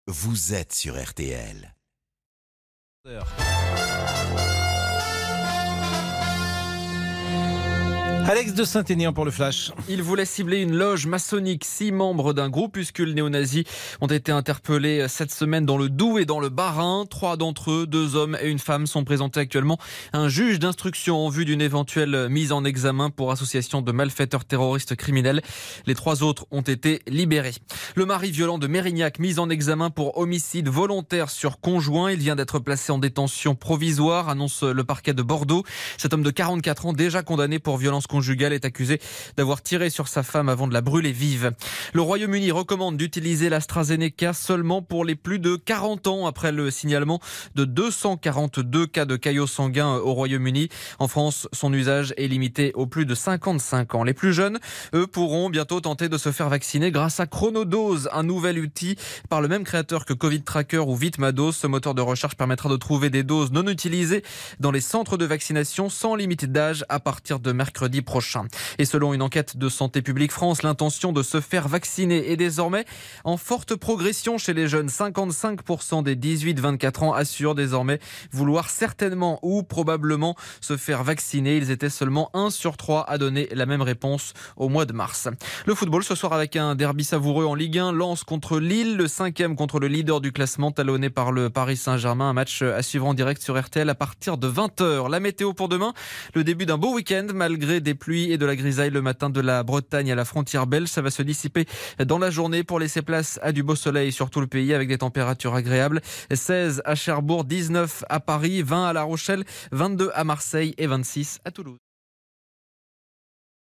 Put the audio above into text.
vous êtes sur RTL. Alex de Saint-Aignan pour le Flash. Il voulait cibler une loge maçonnique. 6 membres d'un groupuscule néo-nazi ont été interpellés cette semaine dans le Doubs et dans le Bas-Rhin. 3 d'entre eux, 2 hommes et une femme, sont présentés actuellement à un juge d'instruction en vue d'une éventuelle mise en examen pour association de malfaiteurs terroristes criminels. Les 3 autres ont été libérés. Le mari violent de Mérignac, mis en examen pour homicide volontaire sur conjoint. Il vient d'être placé en détention provisoire, annonce le parquet de Bordeaux. Cet homme de 44 ans, déjà condamné pour violence conjugale, est accusé d'avoir tiré sur sa femme avant de la brûler vive. Le Royaume-Uni recommande d'utiliser l'AstraZeneca seulement pour les plus de 40 ans après le signalement de 242 cas de caillots sanguins au Royaume-Uni. En France, son usage est limité aux plus de 55 ans. Les plus jeunes, eux, pourront bientôt tenter de se faire vacciner grâce à Chronodose, un nouvel outil par le même créateur que Covid Tracker ou Vitmados. Ce moteur de recherche permettra de trouver des doses non utilisées dans les centres de vaccination sans limite d'âge à partir de mercredi prochain. Et selon une enquête de Santé publique France, l'intention de se faire vacciner est désormais en forte progression chez les jeunes. 55% des 18-24 ans assurent désormais vouloir certainement ou probablement se faire vacciner. Ils étaient seulement 1 sur 3 à donner la même réponse au mois de mars. Le football ce soir avec un derby savoureux en Ligue 1. Lens contre Lille, le 5e contre le leader du classement, talonné par le Paris Saint-Germain. Un match à suivre en direct sur RTL à partir de 20h. La météo pour demain, le début d'un beau week-end malgré des pluies et de la grisaille le matin de la Bretagne à la frontière belge. Ça va se dissiper dans la journée pour laisser place à du beau soleil sur tout le pays avec des températures agréables. 16 à Cherbourg, 19 à Paris, 20 à La Rochelle, 22 à Marseille et 26 à Toulouse.